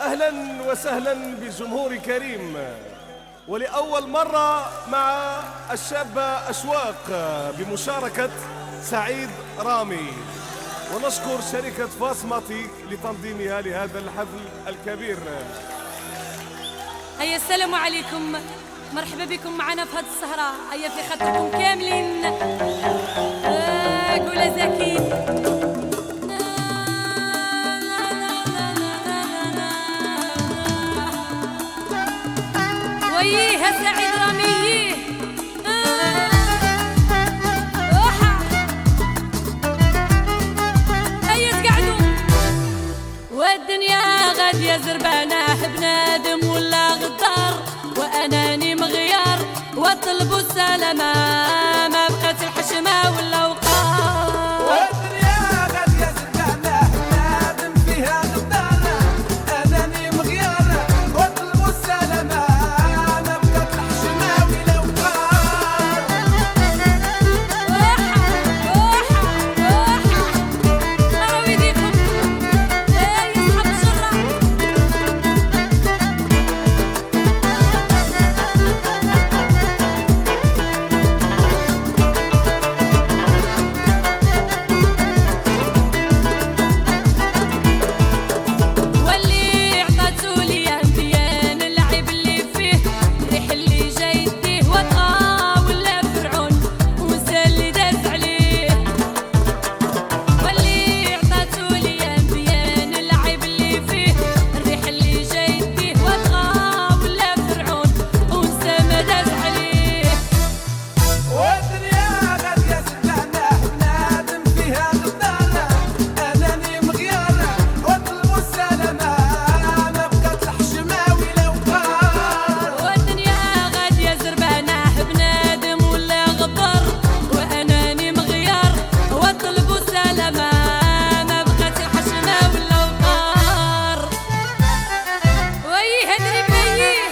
أهلا وسهلا بجمهور كريم، ولأول مرة مع الشابة أشواق بمشاركة سعيد رامي، ونشكر شركة فاسماتيك لتنظيمها لهذا الحفل الكبير. هيا السلام عليكم، مرحبا بكم معنا في هذه السهرة. هيا في خاطركم كاملين قولها زكي. ويها سعيد رامي هيا تقعدوا. والدنيا غادية زربانة بنادم ولا غدار، وأناني مغيار واطلبوا السلامة، ما بقات الحشمة ولا وقار. والدنيا غادية زربانة بنادم فيها غدار، أناني مغيار واطلبوا السلامة، ما بقات الحشمة ولا وقار. راهو يديكم يا صحاب الشرة. واللي عطاتو ليا مزيان اللعب اللي فيه، ريح اللي جاي يديه وطغى ولا فرعون وزال اللي داس عليه. واللي عطاتو ليا مزيان اللعب اللي فيه، الريح اللي جاي يديه وطغى ولا فرعون وزال ما داس عليه. والدنيا غادية زربانة بنادم فيها غدار، أناني مغيار واطلبوا السلامة، ما بقات الحشمة ولا وقار. والدنيا غادية زربانة بنادم ولا غدار، وأناني مغيار واطلبوا السلامة، ما بقات الحشمة ولا وقار. ويه هدري بيه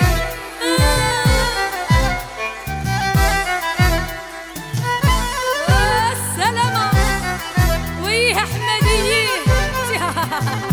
السلامة. ويه أحمدية